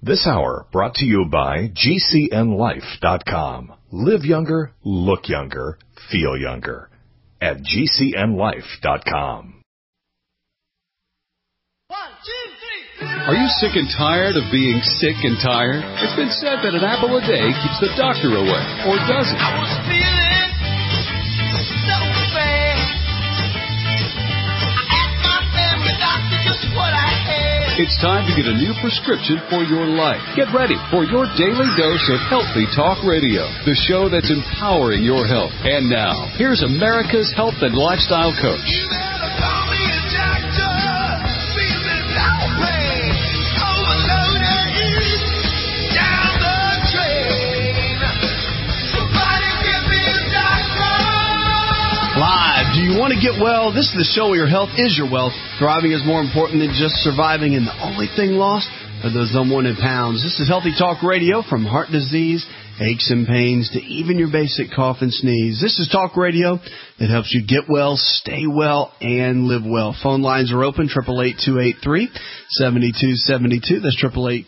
This hour brought to you by GCNLife.com. Live younger, look younger, feel younger at GCNLife.com. 1, 2, 3. Are you sick and tired of being sick and tired? It's been said that an apple a day keeps the doctor away, or does it? I was feeling so bad. I asked my family doctor just what I had. It's time to get a new prescription for your life. Get ready for your daily dose of Healthy Talk Radio, the show that's empowering your health. And now, here's America's health and lifestyle coach. You better call me a doctor. Feeling lonely. Overloaded. Down the drain. Somebody give me a doctor. Live. Do you want to get well? This is the show where your health is your wealth. Thriving is more important than just surviving, and the only thing lost are those unwanted pounds. This is Healthy Talk Radio, from heart disease, aches and pains, to even your basic cough and sneeze. This is Talk Radio that helps you get well, stay well, and live well. Phone lines are open, 888-283-7272. That's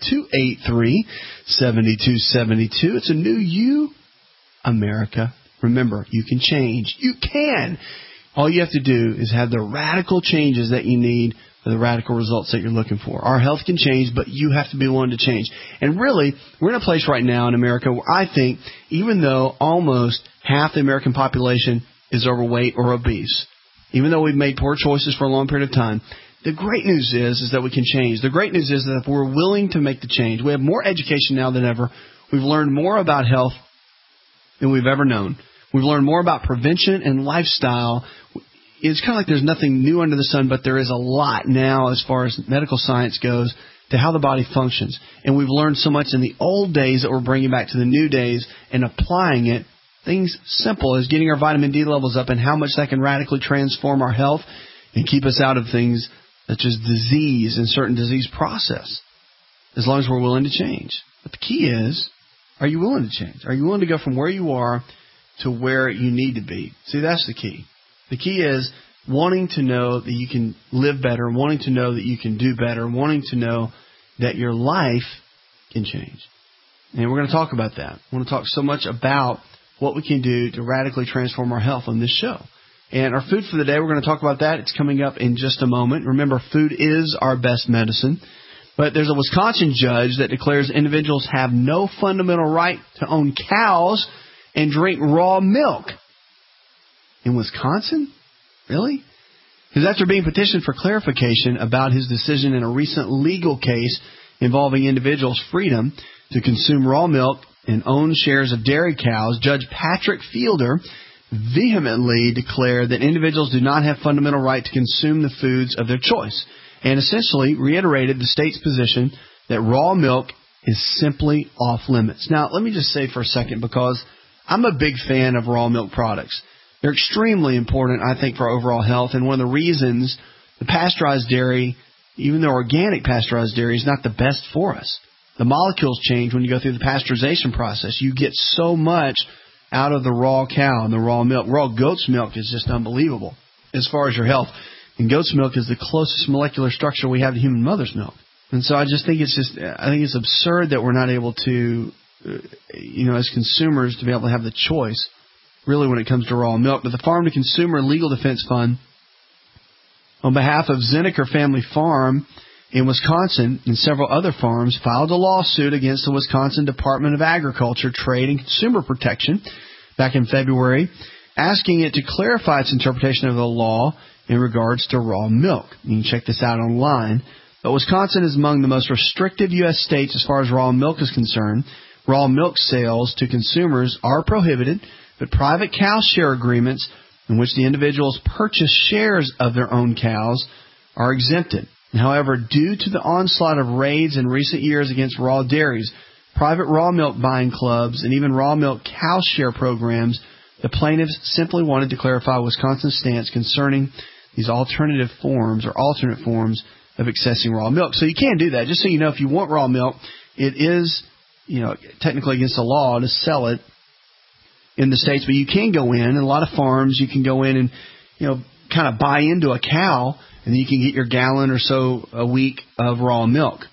888-283-7272. It's a new you, America. Remember, you can change. You can. All you have to do is have the radical changes that you need for the radical results that you're looking for. Our health can change, but you have to be willing to change. And really, we're in a place right now in America where I think, even though almost half the American population is overweight or obese, even though we've made poor choices for a long period of time, the great news is that we can change. The great news is that if we're willing to make the change, we have more education now than ever. We've learned more about health than we've ever known. We've learned more about prevention and lifestyle. It's kind of like there's nothing new under the sun, but there is a lot now as far as medical science goes to how the body functions. And we've learned so much in the old days that we're bringing back to the new days and applying it. Things simple as getting our vitamin D levels up and how much that can radically transform our health and keep us out of things such as disease and certain disease process, as long as we're willing to change. But the key is, are you willing to change? Are you willing to go from where you are to where you need to be? See, that's the key. The key is wanting to know that you can live better, wanting to know that you can do better, wanting to know that your life can change. And we're going to talk about that. I want to talk so much about what we can do to radically transform our health on this show. And our food for the day, we're going to talk about that. It's coming up in just a moment. Remember, food is our best medicine. But there's a Wisconsin judge that declares individuals have no fundamental right to own cows and drink raw milk. In Wisconsin? Really? Because after being petitioned for clarification about his decision in a recent legal case involving individuals' freedom to consume raw milk and own shares of dairy cows, Judge Patrick Fielder vehemently declared that individuals do not have fundamental right to consume the foods of their choice, and essentially reiterated the state's position that raw milk is simply off limits. Now, let me just say for a second, because I'm a big fan of raw milk products. They're extremely important, I think, for our overall health. And one of the reasons the pasteurized dairy, even the organic pasteurized dairy, is not the best for us. The molecules change when you go through the pasteurization process. You get so much out of the raw cow and the raw milk. Raw goat's milk is just unbelievable as far as your health. And goat's milk is the closest molecular structure we have to human mother's milk. And so I just think it's absurd that we're not able to, as consumers, to be able to have the choice, really, when it comes to raw milk. But the Farm to Consumer Legal Defense Fund, on behalf of Zinnecker Family Farm in Wisconsin and several other farms, filed a lawsuit against the Wisconsin Department of Agriculture, Trade, and Consumer Protection back in February, asking it to clarify its interpretation of the law in regards to raw milk. You can check this out online. But Wisconsin is among the most restrictive U.S. states as far as raw milk is concerned. Raw milk sales to consumers are prohibited, but private cow share agreements in which the individuals purchase shares of their own cows are exempted. However, due to the onslaught of raids in recent years against raw dairies, private raw milk buying clubs, and even raw milk cow share programs, the plaintiffs simply wanted to clarify Wisconsin's stance concerning these alternate forms of accessing raw milk. So you can do that. Just so you know, if you want raw milk, it is, technically against the law to sell it in the States, but you can go in, and a lot of farms, you can go in and, kind of buy into a cow, and then you can get your gallon or so a week of raw milk.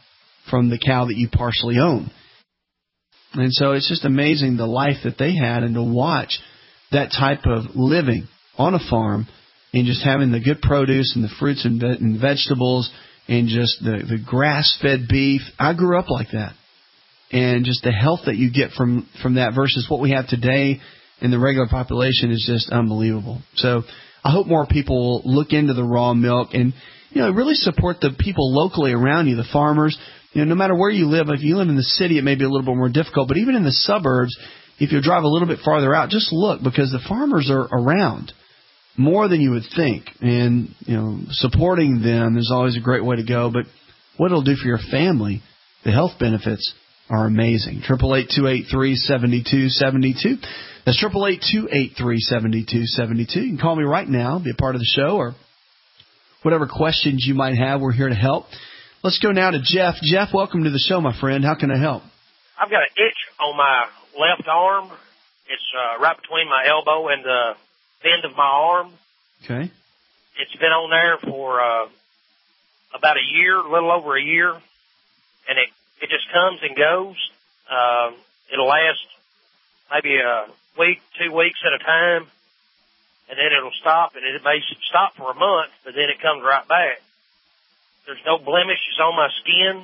from the cow that you partially own. And so it's just amazing the life that they had, and to watch that type of living on a farm and just having the good produce and the fruits and vegetables and just the grass-fed beef. I grew up like that. And just the health that you get from that versus what we have today in the regular population is just unbelievable. So I hope more people will look into the raw milk and, really support the people locally around you, the farmers. No matter where you live, if you live in the city, it may be a little bit more difficult. But even in the suburbs, if you drive a little bit farther out, just look, because the farmers are around more than you would think. And, supporting them is always a great way to go. But what it'll do for your family, the health benefits are amazing. 888-283-7272. That's 888-283-7272. You can call me right now, be a part of the show, or whatever questions you might have. We're here to help. Let's go now to Jeff. Jeff, welcome to the show, my friend. How can I help? I've got an itch on my left arm. It's right between my elbow and the end of my arm. Okay. It's been on there for about a year, a little over a year, and it just comes and goes. It'll last maybe a week, 2 weeks at a time, and then it'll stop, and it may stop for a month, but then it comes right back. There's no blemishes on my skin.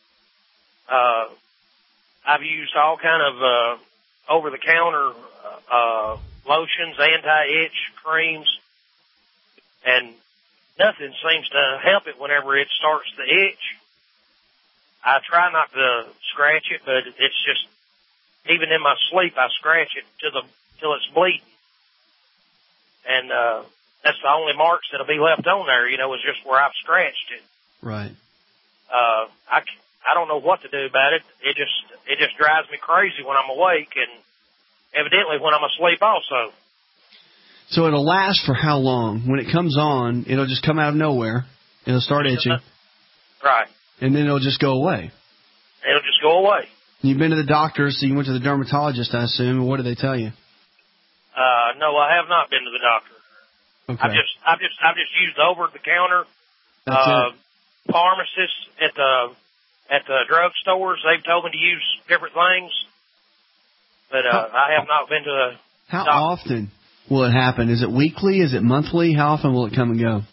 I've used all kind of over-the-counter lotions, anti-itch creams, and nothing seems to help it whenever it starts to itch. I try not to scratch it, but it's just, even in my sleep, I scratch it till it's bleeding. And that's the only marks that'll be left on there, is just where I've scratched it. Right. I don't know what to do about it. It just drives me crazy when I'm awake, and evidently when I'm asleep also. So it'll last for how long? When it comes on, it'll just come out of nowhere. It'll start itching. Right. And then it'll just go away. It'll just go away. You've been to the doctor, so you went to the dermatologist, I assume. And what did they tell you? No, I have not been to the doctor. Okay. I've just used over-the-counter. That's it. Pharmacists at the drug stores, they've told me to use different things, but I have not been to the How doctor. often will it happen? Is it weekly? Is it monthly? How often will it come and go?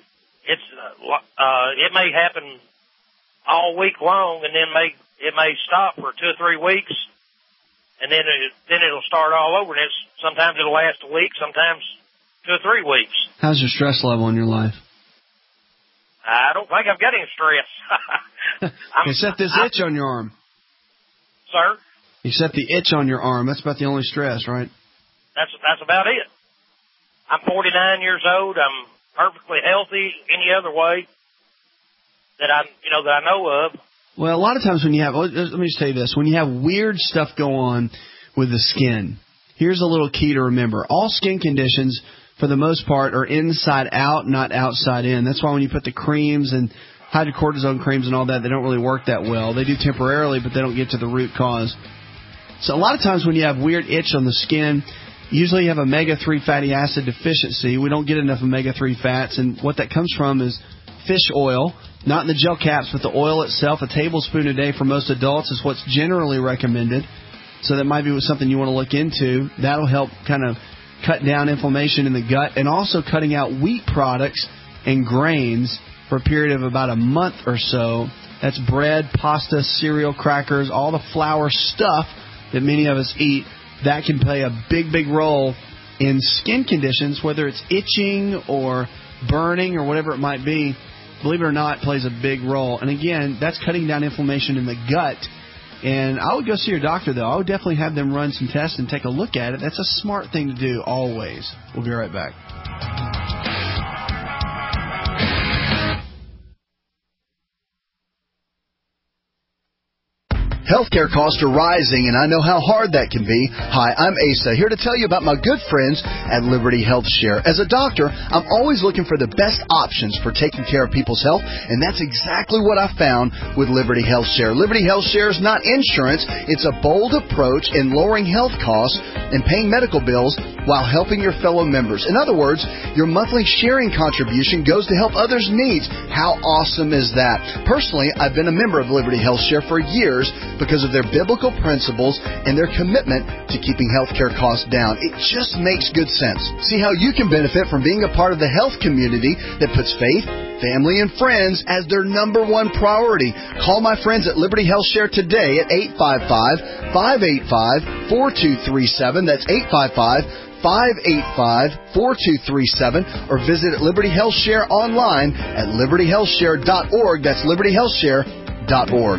It may happen all week long, and then it may stop for 2 or 3 weeks, and then it'll start all over. And sometimes it'll last a week, sometimes 2 or 3 weeks. How's your stress level in your life? I don't think I've got any stress. Except this itch on your arm. Sir? Except the itch on your arm. That's about the only stress, right? That's about it. I'm 49 years old. I'm perfectly healthy any other way that I know of. Well, a lot of times when you have, let me just tell you this, when you have weird stuff go on with the skin, here's a little key to remember. All skin conditions, for the most part, are inside out, not outside in. That's why when you put the creams and hydrocortisone creams and all that, they don't really work that well. They do temporarily, but they don't get to the root cause. So a lot of times when you have weird itch on the skin, usually you have omega-3 fatty acid deficiency. We don't get enough omega-3 fats, and what that comes from is fish oil, not in the gel caps, but the oil itself. A tablespoon a day for most adults is what's generally recommended. So that might be something you want to look into. That'll help kind of cut down inflammation in the gut, and also cutting out wheat products and grains for a period of about a month or so. That's bread, pasta, cereal, crackers, all the flour stuff that many of us eat. That can play a big, big role in skin conditions, whether it's itching or burning or whatever it might be. Believe it or not, it plays a big role. And again, that's cutting down inflammation in the gut. And I would go see your doctor, though. I would definitely have them run some tests and take a look at it. That's a smart thing to do always. We'll be right back. Healthcare costs are rising, and I know how hard that can be. Hi, I'm Asa, here to tell you about my good friends at Liberty Health Share. As a doctor, I'm always looking for the best options for taking care of people's health, and that's exactly what I found with Liberty Health Share. Liberty Health Share is not insurance. It's a bold approach in lowering health costs and paying medical bills while helping your fellow members. In other words, your monthly sharing contribution goes to help others' needs. How awesome is that? Personally, I've been a member of Liberty Health Share for years because of their biblical principles and their commitment to keeping healthcare costs down. It just makes good sense. See how you can benefit from being a part of the health community that puts faith, family, and friends as their number one priority. Call my friends at Liberty Health Share today at 855-585-4237. That's 855-585-4237, or visit Liberty Health Share online at libertyhealthshare.org. That's libertyhealthshare.org.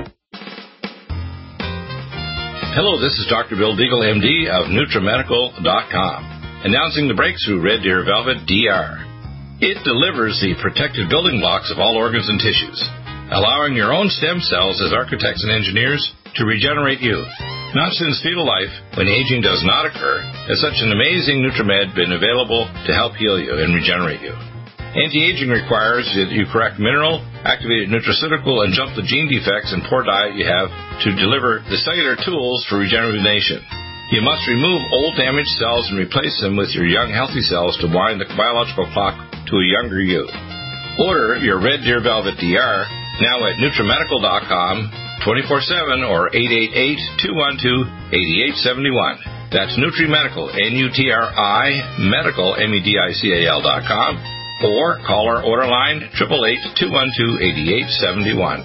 Hello, this is Dr. Bill Deagle, MD of NutriMedical.com, announcing the breakthrough Red Deer Velvet DR. It delivers the protective building blocks of all organs and tissues, allowing your own stem cells as architects and engineers to regenerate you. Not since fetal life, when aging does not occur, has such an amazing NutriMed been available to help heal you and regenerate you. Anti-aging requires that you correct mineral, activated nutraceutical, and jump the gene defects and poor diet you have to deliver the cellular tools for rejuvenation. You must remove old damaged cells and replace them with your young healthy cells to wind the biological clock to a younger you. Order your Red Deer Velvet DR now at NutriMedical.com 24/7 or 888-212-8871. That's NutriMedical, N-U-T-R-I, Medical, MEDICAL.com, or call our order line 888-212-8871.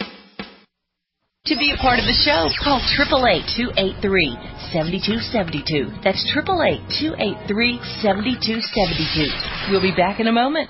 To be a part of the show, call 888-283-7272. That's 888-283-7272. We'll be back in a moment.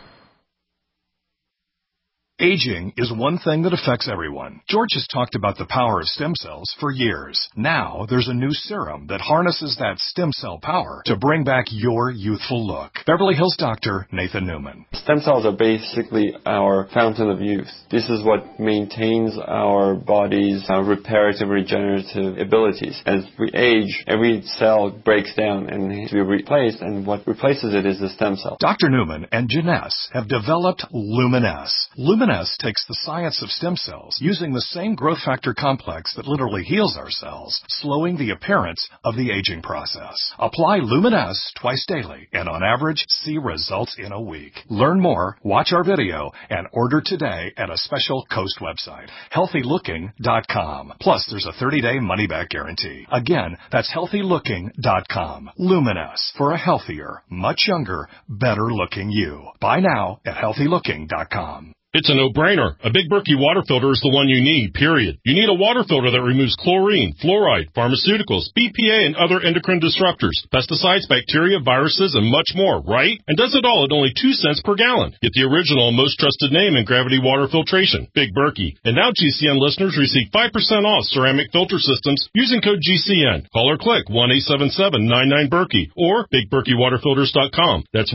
Aging is one thing that affects everyone. George has talked about the power of stem cells for years. Now there's a new serum that harnesses that stem cell power to bring back your youthful look. Beverly Hills doctor Nathan Newman. Stem cells are basically our fountain of youth. This is what maintains our body's reparative, regenerative abilities. As we age, every cell breaks down and needs to be replaced, and what replaces it is the stem cell. Dr. Newman and Janess have developed Luminess. Luminess takes the science of stem cells, using the same growth factor complex that literally heals our cells, slowing the appearance of the aging process. Apply Luminess twice daily, and on average, see results in a week. Learn more, watch our video, and order today at a special Coast website, healthylooking.com. Plus, there's a 30-day money-back guarantee. Again, that's healthylooking.com. Luminess, for a healthier, much younger, better-looking you. Buy now at healthylooking.com. It's a no-brainer. A Big Berkey water filter is the one you need, period. You need a water filter that removes chlorine, fluoride, pharmaceuticals, BPA, and other endocrine disruptors, pesticides, bacteria, viruses, and much more, right? And does it all at only 2 cents per gallon. Get the original, most trusted name in gravity water filtration, Big Berkey. And now GCN listeners receive 5% off ceramic filter systems using code GCN. Call or click 1-877-99-BERKEY or BigBerkeyWaterFilters.com. That's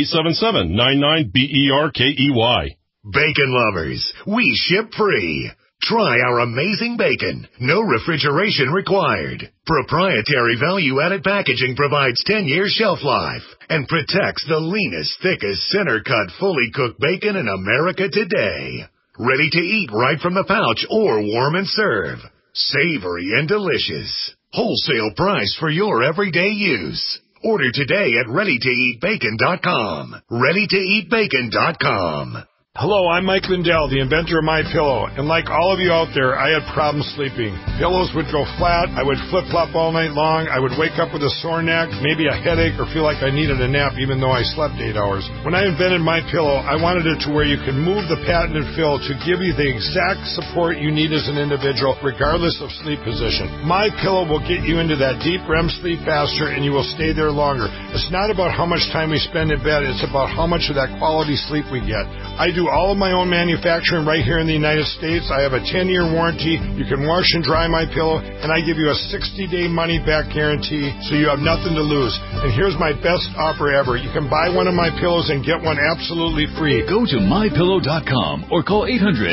1-877-99-BERKEY. Bacon lovers, we ship free. Try our amazing bacon. No refrigeration required. Proprietary value-added packaging provides 10-year shelf life and protects the leanest, thickest, center-cut, fully cooked bacon in America today. Ready to eat right from the pouch or warm and serve. Savory and delicious. Wholesale price for your everyday use. Order today at ReadyToEatBacon.com. ReadyToEatBacon.com. Hello, I'm Mike Lindell, the inventor of MyPillow, and like all of you out there, I had problems sleeping. Pillows would go flat, I would flip-flop all night long, I would wake up with a sore neck, maybe a headache, or feel like I needed a nap even though I slept 8 hours. When I invented MyPillow, I wanted it to where you could move the patented fill to give you the exact support you need as an individual, regardless of sleep position. MyPillow will get you into that deep REM sleep faster, and you will stay there longer. It's not about how much time we spend in bed, it's about how much of that quality sleep we get. I do all of my own manufacturing right here in the United States. I have a 10-year warranty. You can wash and dry MyPillow, and I give you a 60-day money-back guarantee, so you have nothing to lose. And here's my best offer ever. You can buy one of my pillows and get one absolutely free. Go to MyPillow.com or call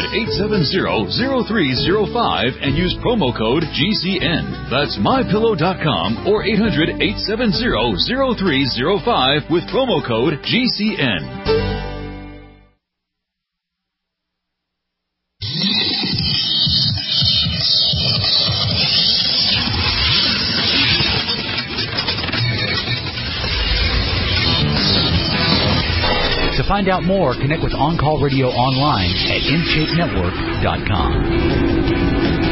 800-870-0305 and use promo code GCN. That's MyPillow.com or 800-870-0305 with promo code GCN. find out more, connect with On Call Radio online at InShapeNetwork.com.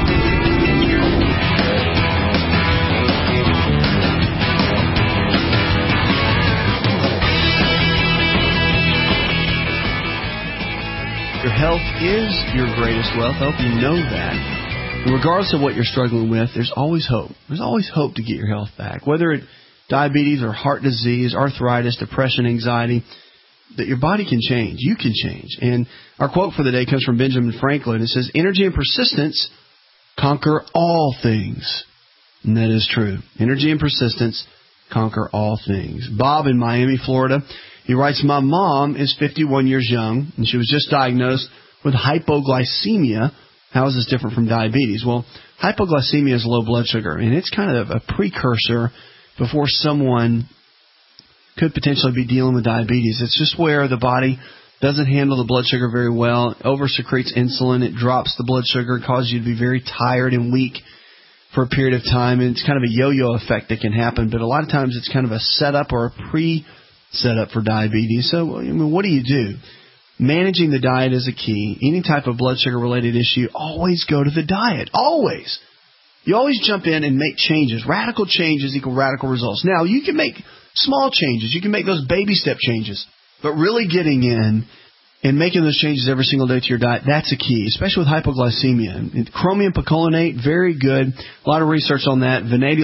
Your health is your greatest wealth. I hope you know that. And regardless of what you're struggling with, there's always hope. There's always hope to get your health back. Whether it's diabetes or heart disease, arthritis, depression, anxiety, that your body can change. You can change. And our quote for the day comes from Benjamin Franklin. It says, "Energy and persistence conquer all things." And that is true. Energy and persistence conquer all things. Bob in Miami, Florida, he writes, "My mom is 51 years young, and she was just diagnosed with hypoglycemia." How is this different from diabetes? Well, hypoglycemia is low blood sugar, and it's kind of a precursor before someone could potentially be dealing with diabetes. It's just where the body doesn't handle the blood sugar very well, over-secretes insulin, it drops the blood sugar, causes you to be very tired and weak for a period of time, and it's kind of a yo-yo effect that can happen, but a lot of times it's kind of a setup or a pre-setup for diabetes. So, I mean, what do you do? Managing the diet is a key. Any type of blood sugar-related issue, always go to the diet. Always. You always jump in and make changes. Radical changes equal radical results. Now, you can make small changes. You can make those baby step changes. But really getting in and making those changes every single day to your diet, that's a key, especially with hypoglycemia. And chromium picolinate, very good. A lot of research on that.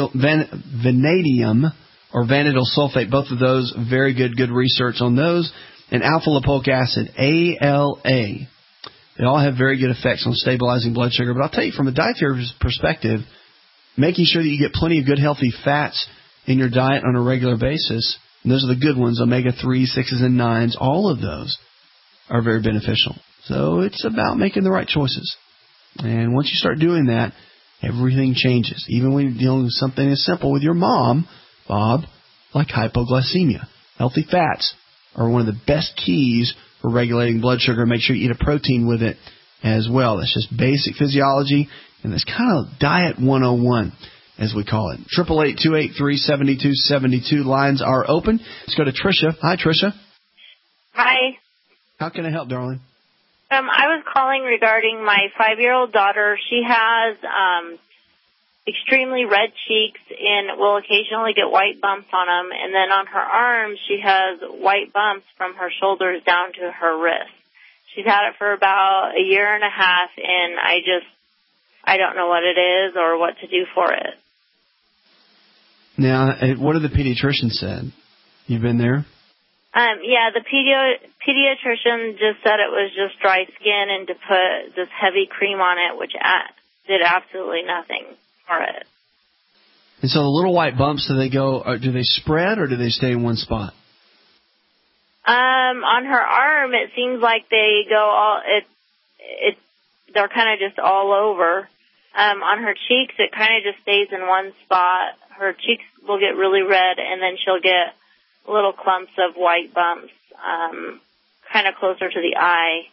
Vanadium or vanadyl sulfate, both of those, very good research on those. And alpha-lipoic acid, ALA. They all have very good effects on stabilizing blood sugar. But I'll tell you, from a dietary perspective, making sure that you get plenty of good, healthy fats in your diet on a regular basis, and those are the good ones, omega-3, 6s, and 9s, all of those are very beneficial. So it's about making the right choices. And once you start doing that, everything changes. Even when you're dealing with something as simple with your mom, Bob, like hypoglycemia. Healthy fats are one of the best keys for regulating blood sugar. Make sure you eat a protein with it as well. That's just basic physiology, and that's kind of diet 101, as we call it. 888-283-7272. Lines are open. Let's go to Tricia. Hi, Tricia. Hi. How can I help, darling? I was calling regarding my 5-year-old daughter. She has extremely red cheeks and will occasionally get white bumps on them. And then on her arms, she has white bumps from her shoulders down to her wrist. She's had it for about a year and a half, and I don't know what it is or what to do for it. Now, what did the pediatrician said? You've been there? Yeah, the pediatrician just said it was just dry skin and to put this heavy cream on it, which did absolutely nothing for it. And so the little white bumps, do they spread or do they stay in one spot? On her arm, it seems like they go they're kind of just all over. On her cheeks, it kind of just stays in one spot. Her cheeks will get really red, and then she'll get little clumps of white bumps, kind of closer to the eye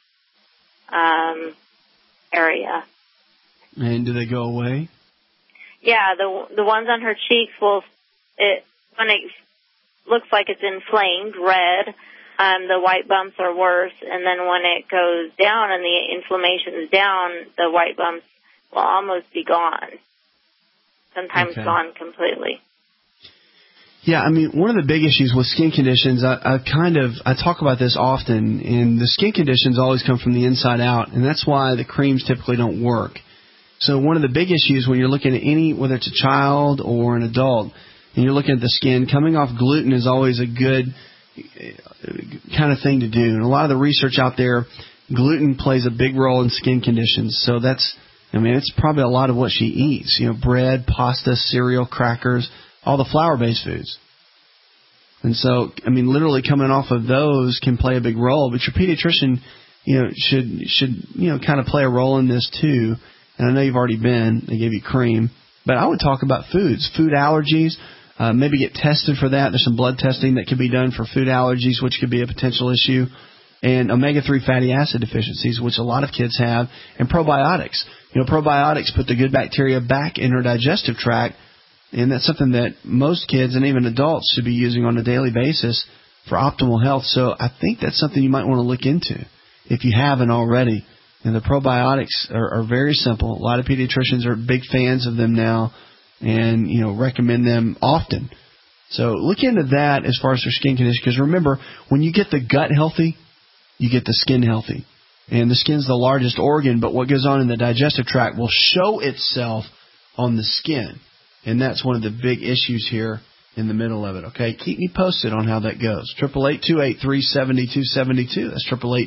area. And do they go away? Yeah, the ones on her cheeks when it looks like it's inflamed, red, the white bumps are worse, and then when it goes down and the inflammation is down, the white bumps will almost be gone. Sometimes gone completely. Yeah, I mean, one of the big issues with skin conditions, I talk about this often, and the skin conditions always come from the inside out, and that's why the creams typically don't work. So one of the big issues when you're looking at whether it's a child or an adult, and you're looking at the skin, coming off gluten is always a good kind of thing to do. And a lot of the research out there, gluten plays a big role in skin conditions. So it's probably a lot of what she eats. Bread, pasta, cereal, crackers, all the flour-based foods. And so, literally coming off of those can play a big role. But your pediatrician, should kind of play a role in this too. And I know you've already been. They gave you cream. But I would talk about foods, food allergies. Maybe get tested for that. There's some blood testing that can be done for food allergies, which could be a potential issue. And omega-3 fatty acid deficiencies, which a lot of kids have. And probiotics. Probiotics put the good bacteria back in her digestive tract. And that's something that most kids and even adults should be using on a daily basis for optimal health. So I think that's something you might want to look into if you haven't already. And the probiotics are very simple. A lot of pediatricians are big fans of them now and, recommend them often. So look into that as far as their skin condition, because remember, when you get the gut healthy, you get the skin healthy. And the skin's the largest organ, but what goes on in the digestive tract will show itself on the skin. And that's one of the big issues here in the middle of it, okay? Keep me posted on how that goes. 888-283-7272. That's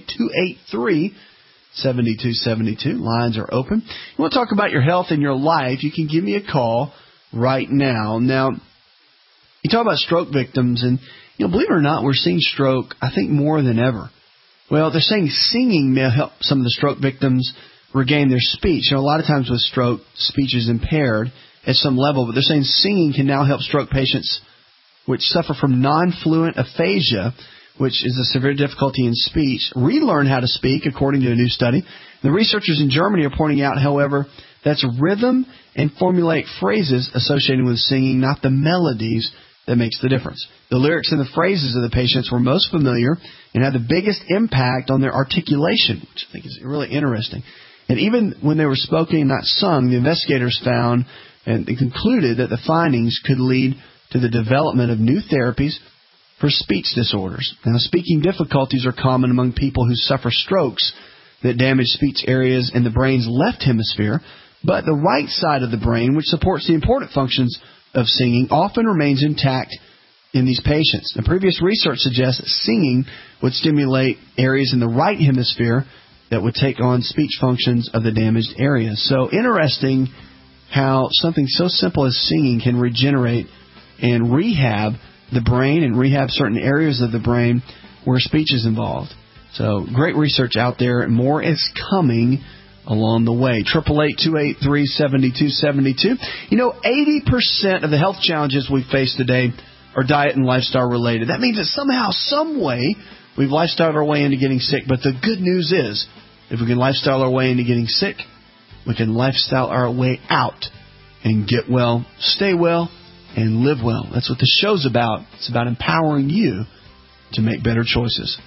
888-283-7272. Lines are open. You want to talk about your health and your life, you can give me a call right now. Now, you talk about stroke victims, and, believe it or not, we're seeing stroke, I think, more than ever. Well, they're saying singing may help some of the stroke victims regain their speech. A lot of times with stroke, speech is impaired at some level, but they're saying singing can now help stroke patients which suffer from non-fluent aphasia, which is a severe difficulty in speech, relearn how to speak, according to a new study. The researchers in Germany are pointing out, however, that's rhythm and formulaic phrases associated with singing, not the melodies, that makes the difference. The lyrics and the phrases of the patients were most familiar and had the biggest impact on their articulation, which I think is really interesting. And even when they were spoken and not sung, the investigators found and they concluded that the findings could lead to the development of new therapies for speech disorders. Now, speaking difficulties are common among people who suffer strokes that damage speech areas in the brain's left hemisphere, but the right side of the brain, which supports the important functions of singing, often remains intact in these patients. The previous research suggests that singing would stimulate areas in the right hemisphere that would take on speech functions of the damaged areas. So interesting how something so simple as singing can regenerate and rehab the brain and rehab certain areas of the brain where speech is involved. So great research out there, and more is coming along the way. 888-283-7272. 80% of the health challenges we face today are diet and lifestyle related. That means that somehow, some way, we've lifestyled our way into getting sick. But the good news is, if we can lifestyle our way into getting sick, we can lifestyle our way out and get well, stay well, and live well. That's what the show's about. It's about empowering you to make better choices.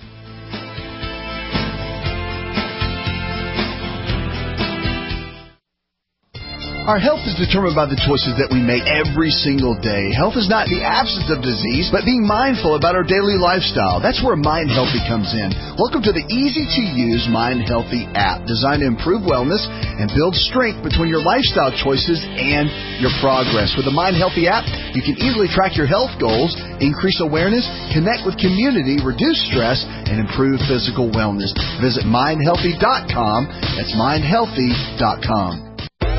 Our health is determined by the choices that we make every single day. Health is not the absence of disease, but being mindful about our daily lifestyle. That's where Mind Healthy comes in. Welcome to the easy-to-use Mind Healthy app, designed to improve wellness and build strength between your lifestyle choices and your progress. With the Mind Healthy app, you can easily track your health goals, increase awareness, connect with community, reduce stress, and improve physical wellness. Visit mindhealthy.com. That's mindhealthy.com.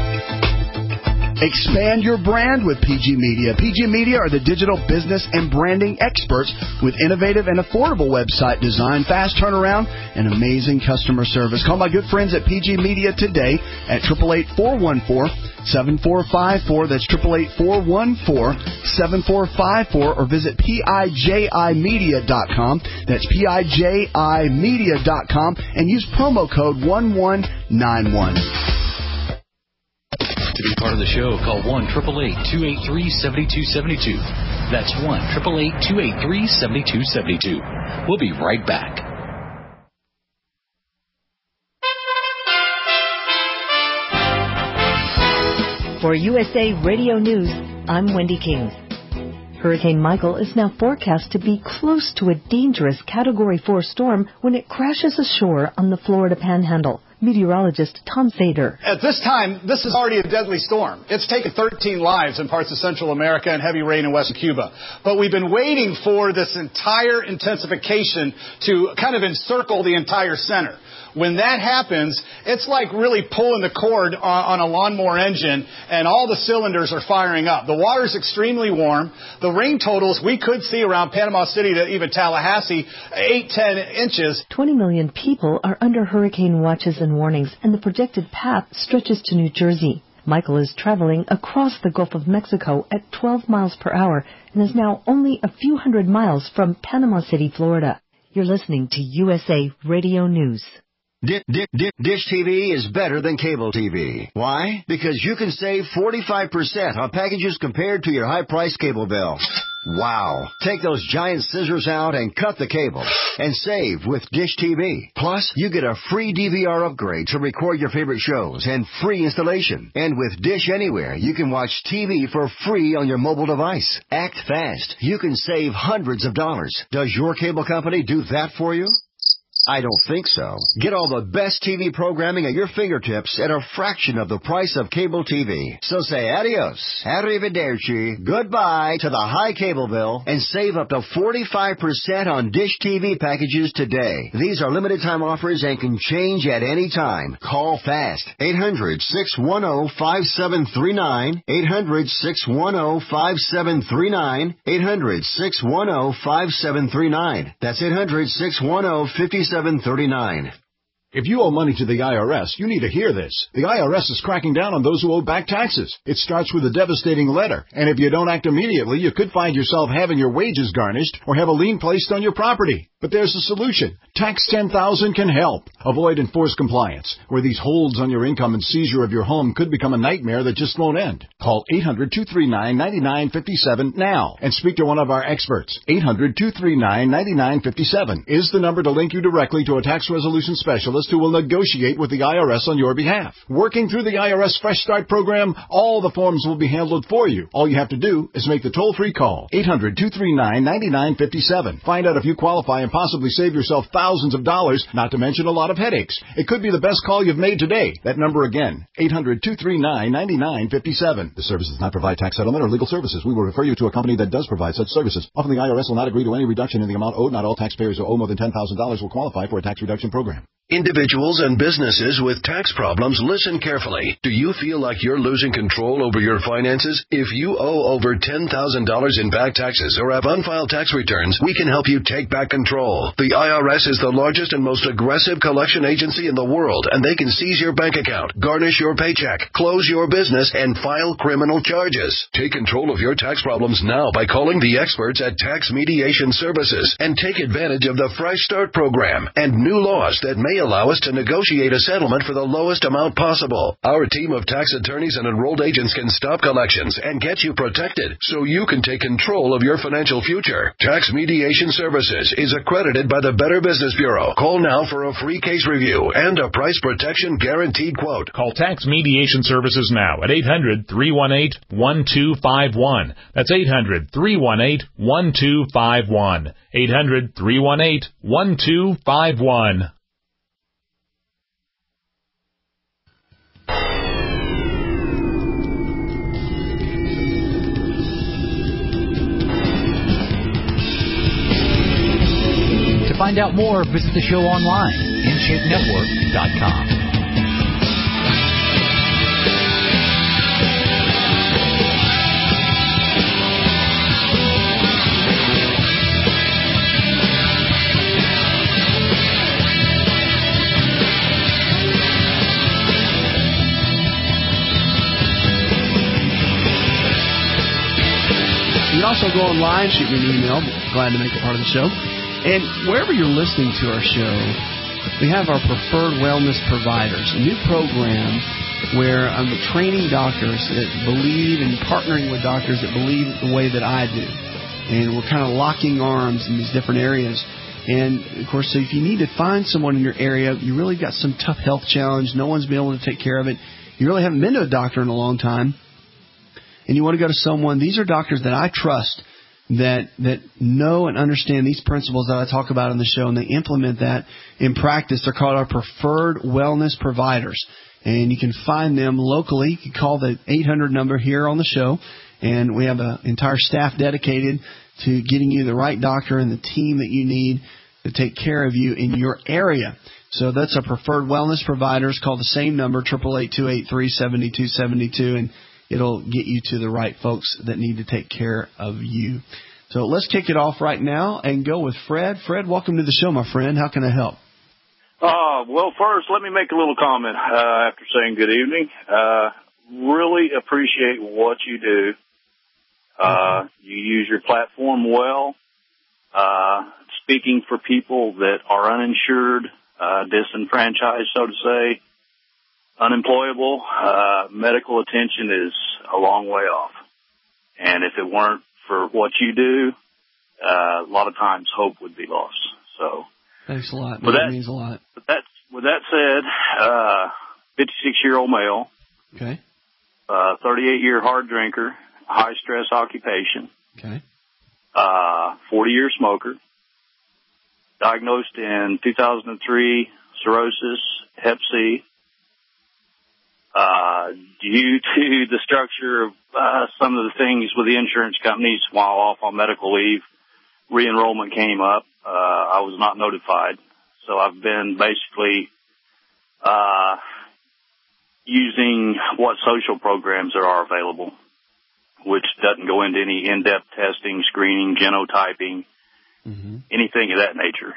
Expand your brand with PG Media. PG Media are the digital business and branding experts with innovative and affordable website design, fast turnaround, and amazing customer service. Call my good friends at PG Media today at 888-414-7454. That's 888-414-7454, or visit PIJImedia.com. That's PIJImedia.com, and use promo code 1191. To be part of the show, call 1-888-283-7272. That's 1-888-283-7272. We'll be right back. For USA Radio News, I'm Wendy King. Hurricane Michael is now forecast to be close to a dangerous Category 4 storm when it crashes ashore on the Florida Panhandle. Meteorologist Tom Fader. At this time, this is already a deadly storm. It's taken 13 lives in parts of Central America and heavy rain in western Cuba. But we've been waiting for this entire intensification to kind of encircle the entire center. When that happens, it's like really pulling the cord on a lawnmower engine, and all the cylinders are firing up. The water's extremely warm. The rain totals we could see around Panama City to even Tallahassee, 8-10 inches. 20 million people are under hurricane watches and warnings, and the projected path stretches to New Jersey. Michael is traveling across the Gulf of Mexico at 12 miles per hour and is now only a few hundred miles from Panama City, Florida. You're listening to USA Radio News. Dish TV is better than cable TV. Why? Because you can save 45% on packages compared to your high-priced cable bill. Wow. Take those giant scissors out and cut the cable. And save with Dish TV. Plus, you get a free DVR upgrade to record your favorite shows and free installation. And with Dish Anywhere, you can watch TV for free on your mobile device. Act fast. You can save hundreds of dollars. Does your cable company do that for you? I don't think so. Get all the best TV programming at your fingertips at a fraction of the price of cable TV. So say adios, arrivederci, goodbye to the high cable bill and save up to 45% on Dish TV packages today. These are limited time offers and can change at any time. Call fast. 800-610-5739. 800-610-5739. 800-610-5739. That's 800-610-5739. If you owe money to the IRS, you need to hear this. The IRS is cracking down on those who owe back taxes. It starts with a devastating letter, and if you don't act immediately, you could find yourself having your wages garnished or have a lien placed on your property. But there's a solution. Tax 10,000 can help. Avoid enforced compliance, where these holds on your income and seizure of your home could become a nightmare that just won't end. Call 800-239-9957 now and speak to one of our experts. 800-239-9957 is the number to link you directly to a tax resolution specialist who will negotiate with the IRS on your behalf. Working through the IRS Fresh Start program, all the forms will be handled for you. All you have to do is make the toll-free call. 800-239-9957. Find out if you qualify and possibly save yourself thousands of dollars, not to mention a lot of headaches. It could be the best call you've made today. That number again, 800-239-9957. The service does not provide tax settlement or legal services. We will refer you to a company that does provide such services. Often the IRS will not agree to any reduction in the amount owed. Not all taxpayers who owe more than $10,000 will qualify for a tax reduction program. Individuals and businesses with tax problems, listen carefully. Do you feel like you're losing control over your finances? If you owe over $10,000 in back taxes or have unfiled tax returns, we can help you take back control. The IRS is the largest and most aggressive collection agency in the world, and they can seize your bank account, garnish your paycheck, close your business, and file criminal charges. Take control of your tax problems now by calling the experts at Tax Mediation Services and take advantage of the Fresh Start program and new laws that may allow us to negotiate a settlement for the lowest amount possible. Our team of tax attorneys and enrolled agents can stop collections and get you protected so you can take control of your financial future. Tax Mediation Services is accredited by the Better Business Bureau. Call now for a free case review and a price protection guaranteed quote. Call Tax Mediation Services now at 800-318-1251. That's 800-318-1251. 800-318-1251. To find out more, visit the show online, InShapeNetwork.com. You can also go online, shoot me an email. Glad to make it part of the show. And wherever you're listening to our show, we have our Preferred Wellness Providers, a new program where I'm training doctors that believe and partnering with doctors that believe the way that I do. And we're kind of locking arms in these different areas. And, of course, so if you need to find someone in your area, you really got some tough health challenge, no one's been able to take care of it, you really haven't been to a doctor in a long time, and you want to go to someone, these are doctors that I trust that know and understand these principles that I talk about on the show, and they implement that in practice. They're called our Preferred Wellness Providers, and you can find them locally. You can call the 800 number here on the show, and we have an entire staff dedicated to getting you the right doctor and the team that you need to take care of you in your area. So that's our Preferred Wellness Providers. Call the same number, 888-283-7272, and it'll get you to the right folks that need to take care of you. So let's kick it off right now and go with Fred. Fred, welcome to the show, my friend. How can I help? Well, first, let me make a little comment after saying good evening. Really appreciate what you do. You use your platform well, speaking for people that are uninsured, disenfranchised, so to say, unemployable. Medical attention is a long way off. And if it weren't for what you do, a lot of times hope would be lost. So, thanks a lot. That means a lot. With that said, 56-year-old male. Okay. 38-year hard drinker, high stress occupation. Okay. 40-year smoker. Diagnosed in 2003, cirrhosis, Hep C. Due to the structure of some of the things with the insurance companies while off on medical leave, re-enrollment came up. I was not notified. So I've been basically using what social programs there are available, which doesn't go into any in-depth testing, screening, genotyping, anything of that nature.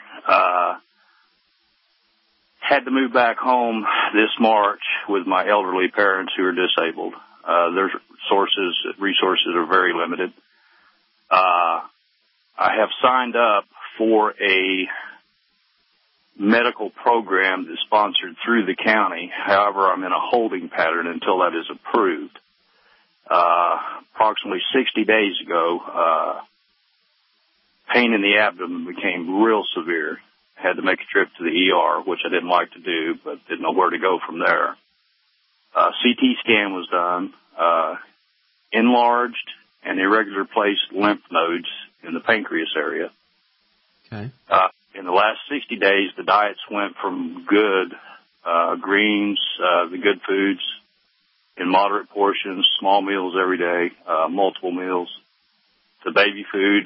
Had to move back home this March with my elderly parents who are disabled. Their resources are very limited. I have signed up for a medical program that's sponsored through the county. However, I'm in a holding pattern until that is approved. Approximately 60 days ago, pain in the abdomen became real severe. Had to make a trip to the ER, which I didn't like to do, but didn't know where to go from there. CT scan was done. Enlarged and irregular placed lymph nodes in the pancreas area. Okay. In the last 60 days, the diets went from good, greens, the good foods in moderate portions, small meals every day, multiple meals, to baby food,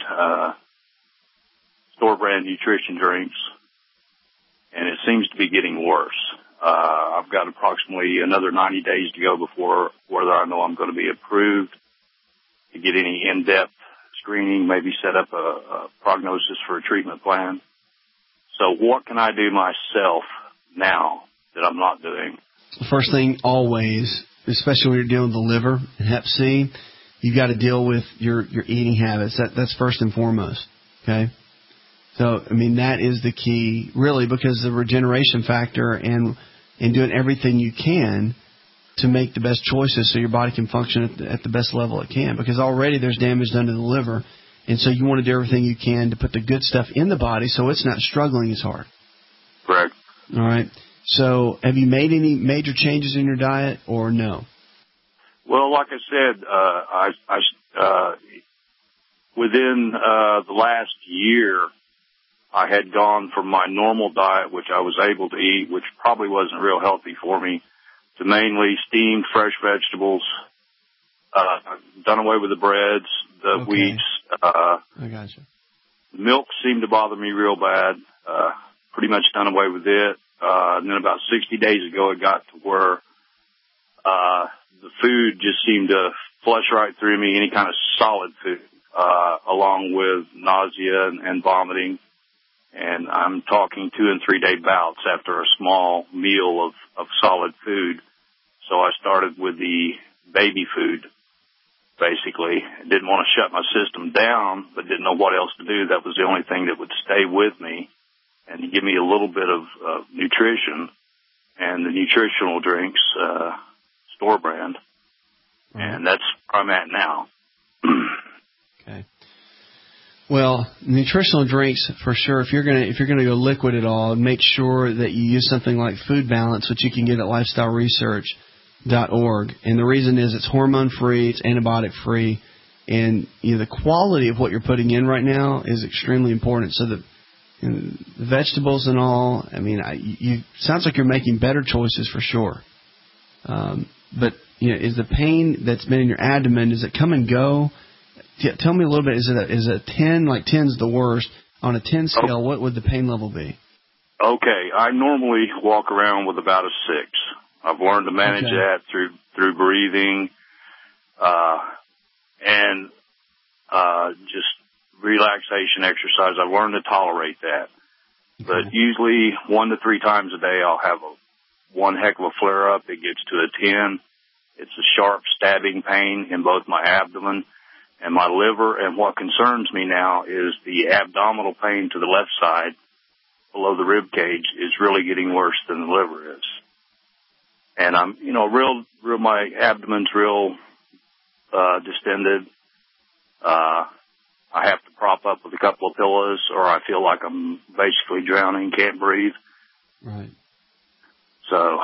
store brand nutrition drinks, and it seems to be getting worse. I've got approximately another 90 days to go before whether I know I'm going to be approved to get any in-depth screening, maybe set up a prognosis for a treatment plan. So what can I do myself now that I'm not doing? The first thing always, especially when you're dealing with the liver and Hep C, you've got to deal with your eating habits. That's first and foremost, okay? So, I mean, that is the key, really, because the regeneration factor and doing everything you can to make the best choices so your body can function at the best level it can, because already there's damage done to the liver, and so you want to do everything you can to put the good stuff in the body so it's not struggling as hard. Correct. All right. So have you made any major changes in your diet or no? Well, like I said, within the last year, I had gone from my normal diet, which I was able to eat, which probably wasn't real healthy for me, to mainly steamed fresh vegetables, done away with the breads, the wheats. I gotcha. Milk seemed to bother me real bad, pretty much done away with it. And then about 60 days ago, it got to where the food just seemed to flush right through me, any kind of solid food, along with nausea and vomiting. And I'm talking 2 and 3 day bouts after a small meal of solid food. So I started with the baby food, basically. Didn't want to shut my system down, but didn't know what else to do. That was the only thing that would stay with me and give me a little bit of nutrition. And the nutritional drinks, store brand. And that's where I'm at now. Okay. Well, nutritional drinks for sure. If you're gonna go liquid at all, make sure that you use something like Food Balance, which you can get at lifestyleresearch.org. And the reason is it's hormone free, it's antibiotic free, and the quality of what you're putting in right now is extremely important. So the vegetables and all, I mean, you sounds like you're making better choices for sure. But is the pain that's been in your abdomen, does it come and go? Tell me a little bit. Is it a 10? Like 10's the worst. On a 10 scale, what would the pain level be? Okay, I normally walk around with about a 6. I've learned to manage that through breathing, and just relaxation exercise. I've learned to tolerate that. But usually 1 to 3 times a day, I'll have one heck of a flare up. It gets to a 10. It's a sharp stabbing pain in both my abdomen and my liver, and what concerns me now is the abdominal pain to the left side below the rib cage is really getting worse than the liver is. And I'm, my abdomen's real distended. I have to prop up with a couple of pillows, or I feel like I'm basically drowning, can't breathe. Right. So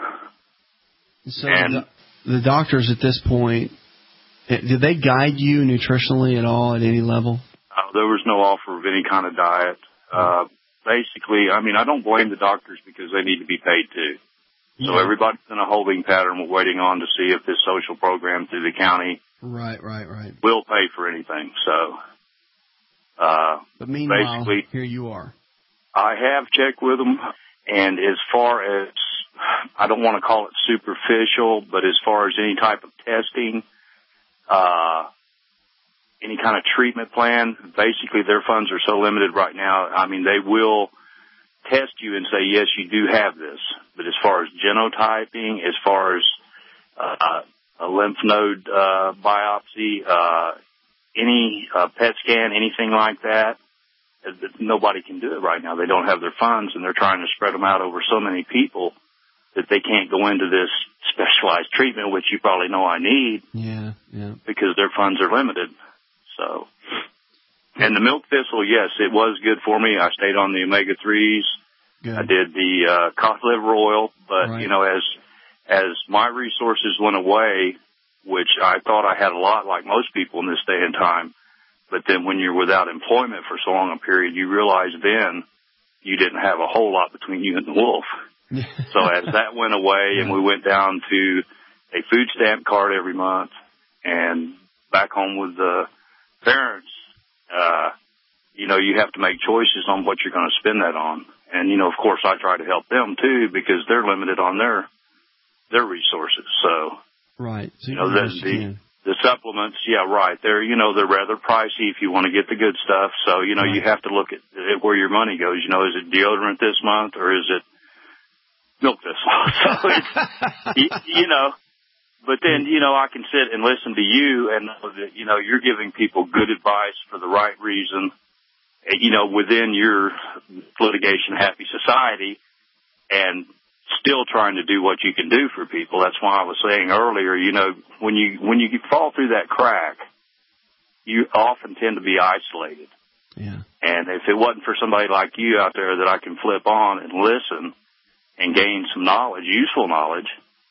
and the doctors at this point, did they guide you nutritionally at all at any level? There was no offer of any kind of diet. Basically, I mean, I don't blame the doctors because they need to be paid too. Yeah. So everybody's in a holding pattern. We're waiting on to see if this social program through the county right. will pay for anything. So, but meanwhile, basically, here you are. I have checked with them, and as far as, I don't want to call it superficial, but as far as any type of testing, any kind of treatment plan, basically their funds are so limited right now. I mean, they will test you and say, yes, you do have this. But as far as genotyping, as far as a lymph node biopsy, any PET scan, anything like that, nobody can do it right now. They don't have their funds, and they're trying to spread them out over so many people that they can't go into this specialized treatment, which you probably know I need. Yeah. Because their funds are limited. So, and the milk thistle, yes, it was good for me. I stayed on the omega-3s. Good. I did the cod liver oil, but right. you know, as my resources went away, which I thought I had a lot, like most people in this day and time, but then when you're without employment for so long a period, you realize then you didn't have a whole lot between you and the wolf. So as that went away, and we went down to a food stamp card every month, and back home with the parents, you know, you have to make choices on what you're going to spend that on. And, you know, of course, I try to help them, too, because they're limited on their resources. So, right. So you know, the supplements, yeah, right. They're rather pricey if you want to get the good stuff. So, you know, right. You have to look at where your money goes. You know, is it deodorant this month, or is it milk this month? So it's, you know. But then, you know, I can sit and listen to you and know that, you know, you're giving people good advice for the right reason, you know, within your litigation happy society, and still trying to do what you can do for people. That's why I was saying earlier, you know, when you fall through that crack, you often tend to be isolated. Yeah. And if it wasn't for somebody like you out there that I can flip on and listen and gain some knowledge, useful knowledge,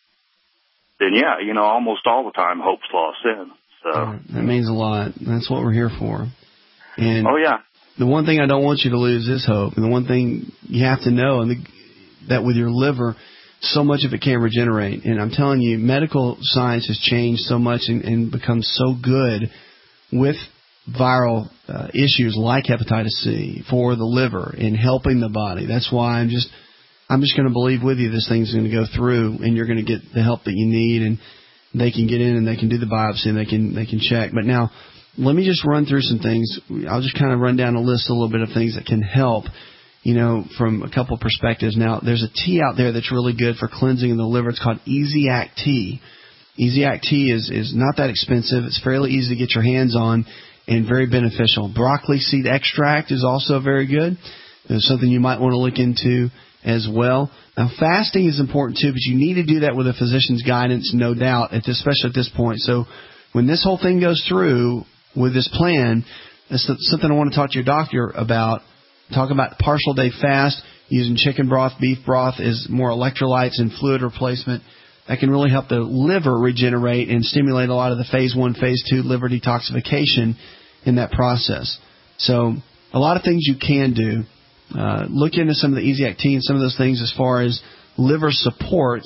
then, yeah, you know, almost all the time hope's lost in. So that means a lot. That's what we're here for. And oh, yeah. The one thing I don't want you to lose is hope. And the one thing you have to know, that with your liver, so much of it can't regenerate. And I'm telling you, medical science has changed so much and become so good with viral issues like hepatitis C for the liver in helping the body. That's why I'm just going to believe with you this thing's going to go through, and you're going to get the help that you need, and they can get in and they can do the biopsy and they can check. But now, let me just run through some things. I'll just kind of run down a list a little bit of things that can help, you know, from a couple of perspectives. Now, there's a tea out there that's really good for cleansing the liver. It's called Easy-Act Tea. Easy-Act Tea is not that expensive. It's fairly easy to get your hands on and very beneficial. Broccoli seed extract is also very good. It's something you might want to look into as well. Now, fasting is important too, but you need to do that with a physician's guidance, no doubt, especially at this point. So when this whole thing goes through with this plan, that's something I want to talk to your doctor about. Talk about partial day fast, using chicken broth, beef broth as more electrolytes and fluid replacement. That can really help the liver regenerate and stimulate a lot of the phase 1, phase 2 liver detoxification in that process. So a lot of things you can do. Look into some of the Easy-Act Tea and some of those things as far as liver support.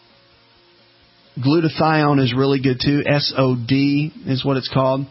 Glutathione is really good too. SOD is what it's called.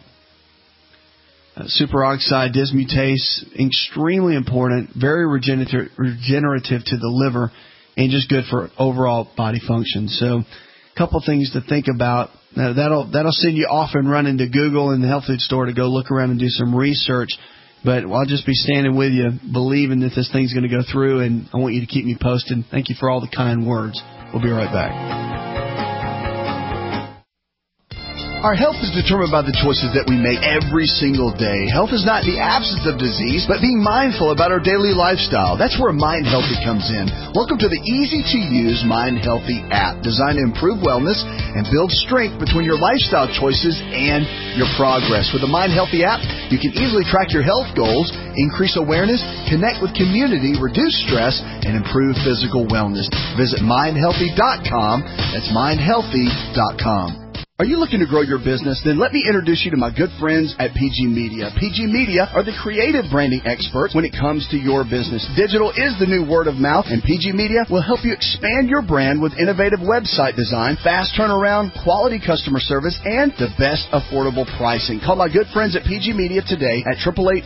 Superoxide dismutase, extremely important, very regenerative to the liver, and just good for overall body function. So a couple of things to think about. That'll send you off and run into Google and the health food store to go look around and do some research. But I'll just be standing with you, believing that this thing's going to go through, and I want you to keep me posted. Thank you for all the kind words. We'll be right back. Our health is determined by the choices that we make every single day. Health is not the absence of disease, but being mindful about our daily lifestyle. That's where Mind Healthy comes in. Welcome to the easy-to-use Mind Healthy app, designed to improve wellness and build strength between your lifestyle choices and your progress. With the Mind Healthy app, you can easily track your health goals, increase awareness, connect with community, reduce stress, and improve physical wellness. Visit mindhealthy.com. That's mindhealthy.com. Are you looking to grow your business? Then let me introduce you to my good friends at PG Media. PG Media are the creative branding experts when it comes to your business. Digital is the new word of mouth, and PG Media will help you expand your brand with innovative website design, fast turnaround, quality customer service, and the best affordable pricing. Call my good friends at PG Media today at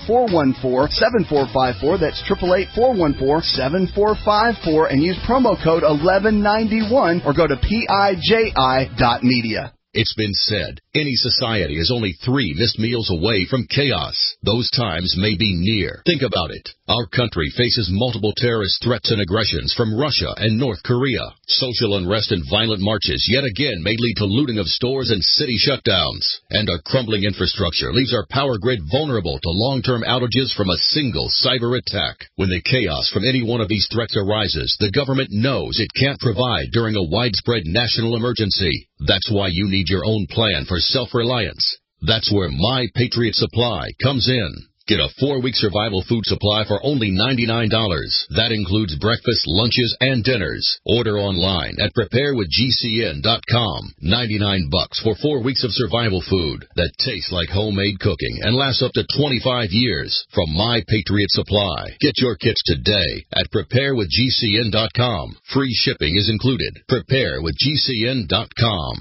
888-414-7454. That's 888-414-7454, and use promo code 1191 or go to PIJI.media. It's been said, any society is only 3 missed meals away from chaos. Those times may be near. Think about it. Our country faces multiple terrorist threats and aggressions from Russia and North Korea. Social unrest and violent marches yet again may lead to looting of stores and city shutdowns. And our crumbling infrastructure leaves our power grid vulnerable to long-term outages from a single cyber attack. When the chaos from any one of these threats arises, the government knows it can't provide during a widespread national emergency. That's why you need your own plan for self-reliance. That's where My Patriot Supply comes in. Get a 4-week survival food supply for only $99. That includes breakfast, lunches, and dinners. Order online at preparewithgcn.com. $99 for 4 weeks of survival food that tastes like homemade cooking and lasts up to 25 years from My Patriot Supply. Get your kits today at preparewithgcn.com. Free shipping is included. Preparewithgcn.com.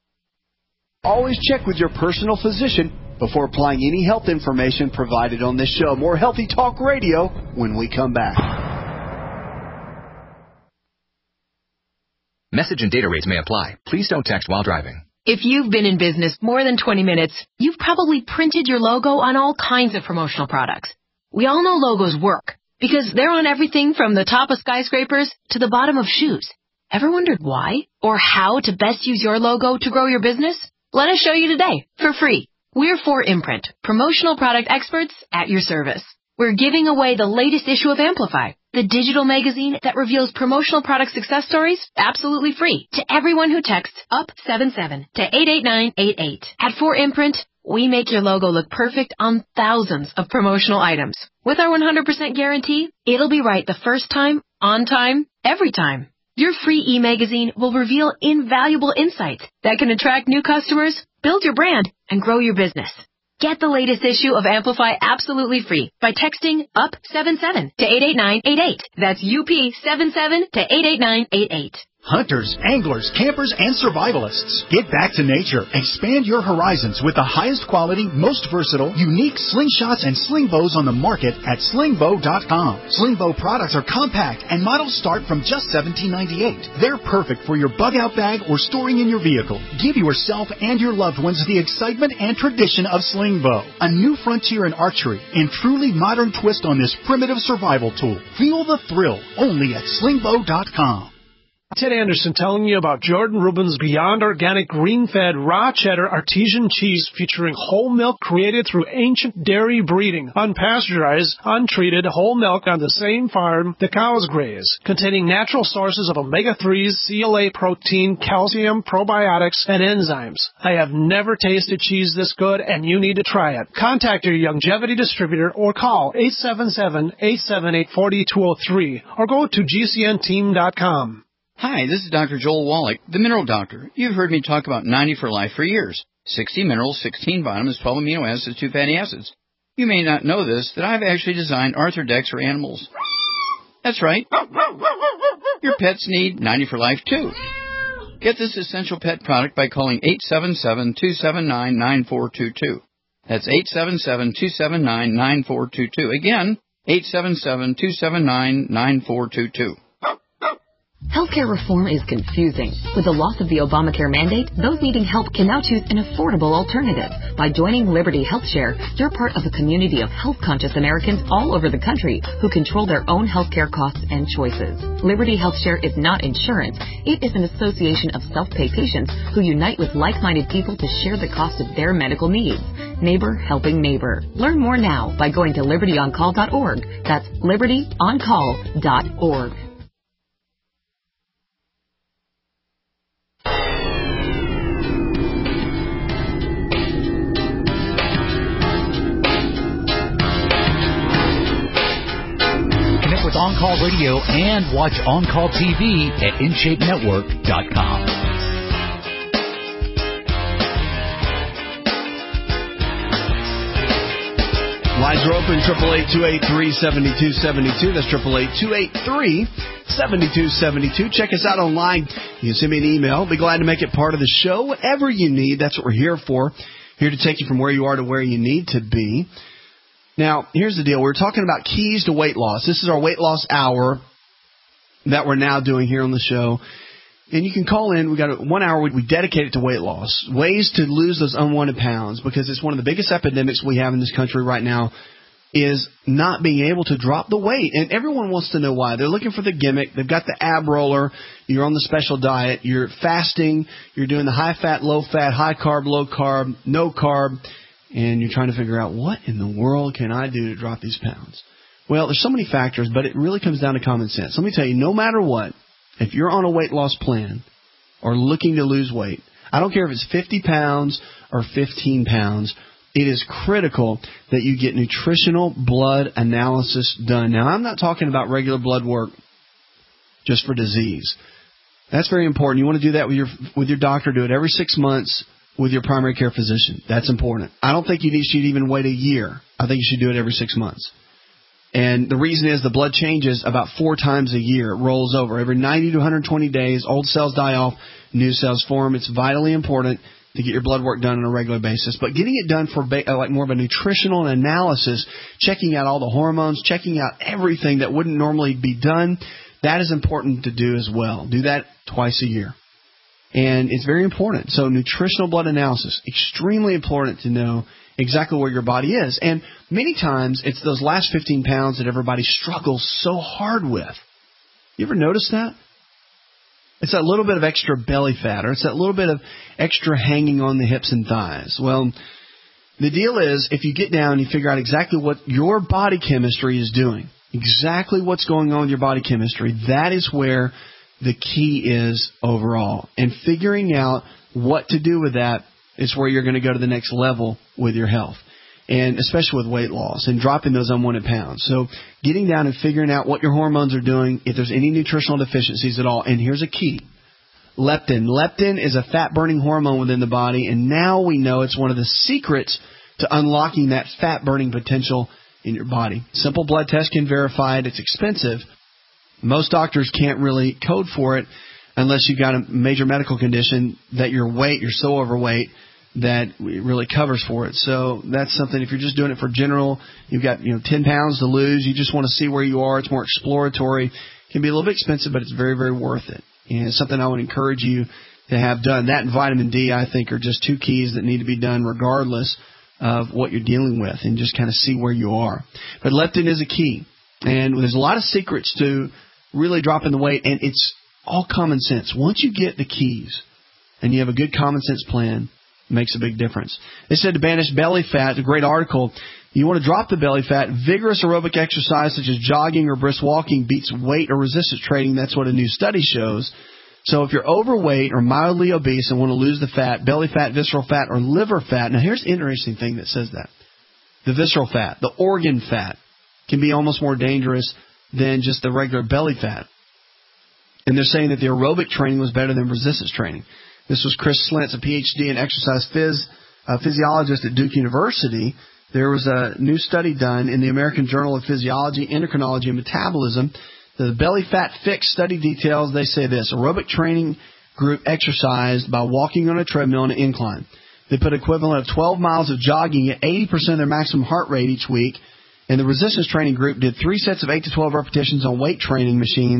Always check with your personal physician before applying any health information provided on this show. More Healthy Talk Radio when we come back. Message and data rates may apply. Please don't text while driving. If you've been in business more than 20 minutes, you've probably printed your logo on all kinds of promotional products. We all know logos work because they're on everything from the top of skyscrapers to the bottom of shoes. Ever wondered why or how to best use your logo to grow your business? Let us show you today for free. We're 4imprint, promotional product experts at your service. We're giving away the latest issue of Amplify, the digital magazine that reveals promotional product success stories absolutely free to everyone who texts UP77 to 88988. At 4imprint, we make your logo look perfect on thousands of promotional items. With our 100% guarantee, it'll be right the first time, on time, every time. Your free e-magazine will reveal invaluable insights that can attract new customers, build your brand, and grow your business. Get the latest issue of Amplify absolutely free by texting UP77 to 88988. That's UP77 to 88988. Hunters, anglers, campers, and survivalists. Get back to nature. Expand your horizons with the highest quality, most versatile, unique slingshots and sling bows on the market at slingbow.com. Slingbow products are compact and models start from just $17.98. They're perfect for your bug-out bag or storing in your vehicle. Give yourself and your loved ones the excitement and tradition of Slingbow, a new frontier in archery and truly modern twist on this primitive survival tool. Feel the thrill only at slingbow.com. Ted Anderson telling you about Jordan Rubin's Beyond Organic Green-Fed Raw Cheddar Artesian Cheese featuring whole milk created through ancient dairy breeding, unpasteurized, untreated whole milk on the same farm the cows graze, containing natural sources of omega-3s, CLA protein, calcium, probiotics, and enzymes. I have never tasted cheese this good, and you need to try it. Contact your Longevity distributor or call 877-878-4203 or go to gcnteam.com. Hi, this is Dr. Joel Wallach, the Mineral Doctor. You've heard me talk about 90 for Life for years. 60 minerals, 16 vitamins, 12 amino acids, 2 fatty acids. You may not know this, that I've actually designed Arthrodex for animals. That's right. Your pets need 90 for Life, too. Get this essential pet product by calling 877-279-9422. That's 877-279-9422. Again, 877-279-9422. Healthcare reform is confusing. With the loss of the Obamacare mandate, those needing help can now choose an affordable alternative. By joining Liberty HealthShare, you're part of a community of health-conscious Americans all over the country who control their own healthcare costs and choices. Liberty HealthShare is not insurance. It is an association of self-pay patients who unite with like-minded people to share the cost of their medical needs. Neighbor helping neighbor. Learn more now by going to libertyoncall.org. That's libertyoncall.org. With On Call Radio and watch On Call TV at InShapeNetwork.com. Lines are open, 888-283-7272. That's 888-283-7272. Check us out online. You can send me an email. Be glad to make it part of the show. Whatever you need, that's what we're here for. Here to take you from where you are to where you need to be. Now, here's the deal. We're talking about keys to weight loss. This is our weight loss hour that we're now doing here on the show. And you can call in. We've got 1 hour we dedicate it to weight loss, ways to lose those unwanted pounds, because it's one of the biggest epidemics we have in this country right now is not being able to drop the weight. And everyone wants to know why. They're looking for the gimmick. They've got the ab roller. You're on the special diet. You're fasting. You're doing the high-fat, low-fat, high-carb, low-carb, no-carb. And you're trying to figure out, what in the world can I do to drop these pounds? Well, there's so many factors, but it really comes down to common sense. Let me tell you, no matter what, if you're on a weight loss plan or looking to lose weight, I don't care if it's 50 pounds or 15 pounds, it is critical that you get nutritional blood analysis done. Now, I'm not talking about regular blood work just for disease. That's very important. You want to do that with your doctor. Do it every 6 months. With your primary care physician. That's important. I don't think you should even wait a year. I think you should do it every 6 months. And the reason is the blood changes about 4 times a year. It rolls over. Every 90 to 120 days, old cells die off, new cells form. It's vitally important to get your blood work done on a regular basis. But getting it done for like more of a nutritional analysis, checking out all the hormones, checking out everything that wouldn't normally be done, that is important to do as well. Do that twice a year. And it's very important. So nutritional blood analysis, extremely important to know exactly where your body is. And many times it's those last 15 pounds that everybody struggles so hard with. You ever notice that? It's that little bit of extra belly fat, or it's that little bit of extra hanging on the hips and thighs. Well, the deal is, if you get down and you figure out exactly what your body chemistry is doing, exactly what's going on with your body chemistry, that is where the key is overall. And figuring out what to do with that is where you're going to go to the next level with your health, and especially with weight loss and dropping those unwanted pounds. So getting down and figuring out what your hormones are doing, if there's any nutritional deficiencies at all. And here's a key. Leptin. Leptin is a fat-burning hormone within the body, and now we know it's one of the secrets to unlocking that fat-burning potential in your body. Simple blood test can verify it. It's expensive. Most doctors can't really code for it unless you've got a major medical condition that you're so overweight that it really covers for it. So that's something, if you're just doing it for general, you've got 10 pounds to lose, you just want to see where you are, it's more exploratory. It can be a little bit expensive, but it's very, very worth it. And it's something I would encourage you to have done. That and vitamin D, I think, are just 2 keys that need to be done regardless of what you're dealing with, and just kind of see where you are. But leptin is a key. And there's a lot of secrets to really dropping the weight, and it's all common sense. Once you get the keys and you have a good common sense plan, it makes a big difference. They said to banish belly fat, a great article. You want to drop the belly fat, vigorous aerobic exercise such as jogging or brisk walking beats weight or resistance training. That's what a new study shows. So if you're overweight or mildly obese and want to lose the fat, belly fat, visceral fat, or liver fat. Now here's the interesting thing that says that. The visceral fat, the organ fat, can be almost more dangerous than just the regular belly fat. And they're saying that the aerobic training was better than resistance training. This was Chris Slentz, a Ph.D. in exercise physiologist at Duke University. There was a new study done in the American Journal of Physiology, Endocrinology, and Metabolism. The belly fat fix study details, they say this: aerobic training group exercised by walking on a treadmill on an incline. They put equivalent of 12 miles of jogging at 80% of their maximum heart rate each week. And the resistance training group did 3 sets of 8 to 12 repetitions on weight training machines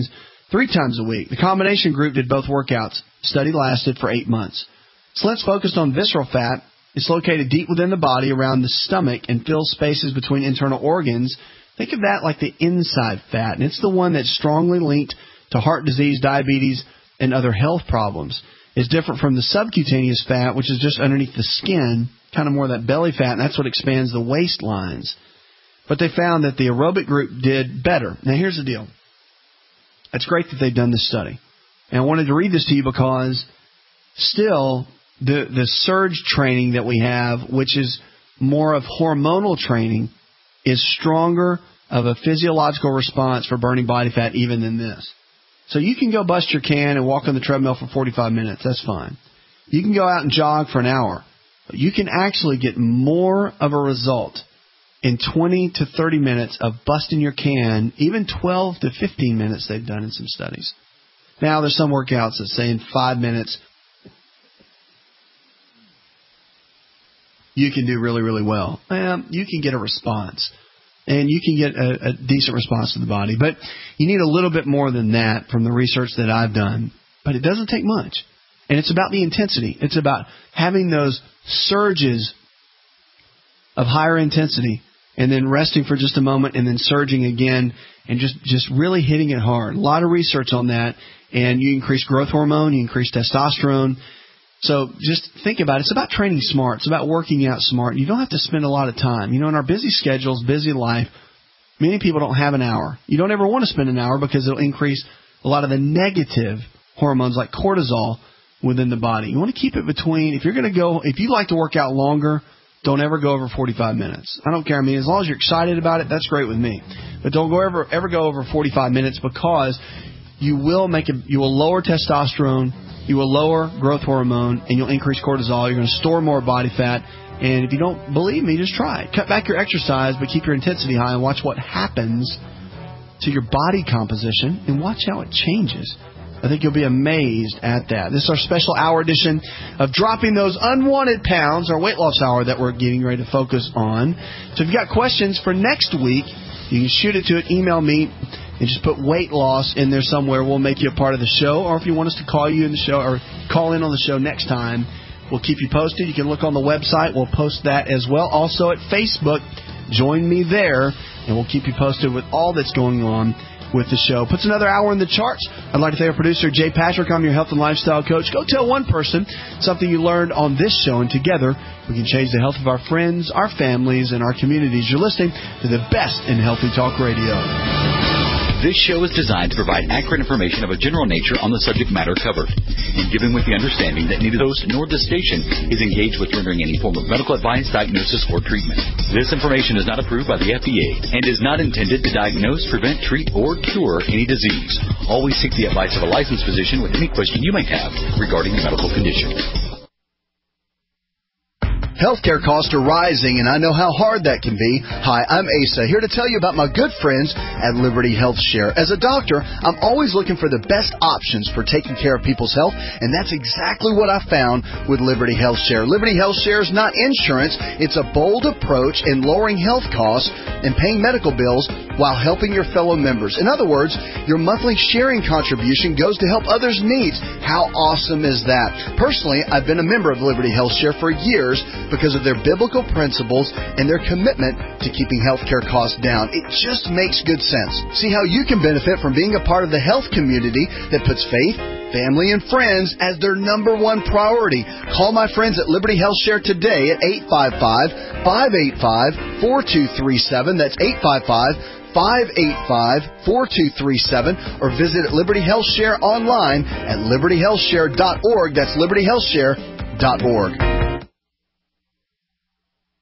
3 times a week. The combination group did both workouts. Study lasted for 8 months. So let's focus on visceral fat. It's located deep within the body around the stomach and fills spaces between internal organs. Think of that like the inside fat, and it's the one that's strongly linked to heart disease, diabetes, and other health problems. It's different from the subcutaneous fat, which is just underneath the skin, kind of more of that belly fat, and that's what expands the waistlines. But they found that the aerobic group did better. Now, here's the deal. It's great that they've done this study. And I wanted to read this to you because still the surge training that we have, which is more of hormonal training, is stronger of a physiological response for burning body fat even than this. So you can go bust your can and walk on the treadmill for 45 minutes. That's fine. You can go out and jog for an hour. But you can actually get more of a result in 20 to 30 minutes of busting your can, even 12 to 15 minutes they've done in some studies. Now, there's some workouts that say in 5 minutes you can do really, really well. You can get a response, and you can get a decent response to the body. But you need a little bit more than that from the research that I've done. But it doesn't take much. And it's about the intensity. It's about having those surges of higher intensity and then resting for just a moment and then surging again and just really hitting it hard. A lot of research on that. And you increase growth hormone, you increase testosterone. So just think about it. It's about training smart. It's about working out smart. You don't have to spend a lot of time. You know, in our busy schedules, busy life, many people don't have an hour. You don't ever want to spend an hour because it'll increase a lot of the negative hormones like cortisol within the body. You want to keep it between, if you like to work out longer, don't ever go over 45 minutes. I don't care. I mean, as long as you're excited about it, that's great with me. But don't ever go over 45 minutes because you will lower testosterone, you will lower growth hormone, and you'll increase cortisol. You're going to store more body fat. And if you don't believe me, just try it. Cut back your exercise, but keep your intensity high and watch what happens to your body composition and watch how it changes. I think you'll be amazed at that. This is our special hour edition of Dropping Those Unwanted Pounds, our weight loss hour that we're getting ready to focus on. So if you've got questions for next week, you can shoot it to it, email me, and just put weight loss in there somewhere. We'll make you a part of the show. Or if you want us to call you in the show or call in on the show next time, we'll keep you posted. You can look on the website. We'll post that as well. Also at Facebook, join me there, and we'll keep you posted with all that's going on with the show. Puts another hour in the charts. I'd like to thank our producer, Jay Patrick. I'm your health and lifestyle coach. Go tell one person something you learned on this show, and together we can change the health of our friends, our families, and our communities. You're listening to the best in Healthy Talk Radio. This show is designed to provide accurate information of a general nature on the subject matter covered, and given with the understanding that neither the host nor the station is engaged with rendering any form of medical advice, diagnosis, or treatment. This information is not approved by the FDA and is not intended to diagnose, prevent, treat, or cure any disease. Always seek the advice of a licensed physician with any question you may have regarding a medical condition. Healthcare costs are rising, and I know how hard that can be. Hi, I'm Asa, here to tell you about my good friends at Liberty Health Share. As a doctor, I'm always looking for the best options for taking care of people's health, and that's exactly what I found with Liberty Health Share. Liberty Health Share is not insurance. It's a bold approach in lowering health costs and paying medical bills while helping your fellow members. In other words, your monthly sharing contribution goes to help others' needs. How awesome is that? Personally, I've been a member of Liberty Health Share for years because of their biblical principles and their commitment to keeping healthcare costs down. It just makes good sense. See how you can benefit from being a part of the health community that puts faith, family, and friends as their number one priority. Call my friends at Liberty Health Share today at 855-585-4237. That's 855-585-4237, or visit Liberty Health Share online at libertyhealthshare.org. That's libertyhealthshare.org.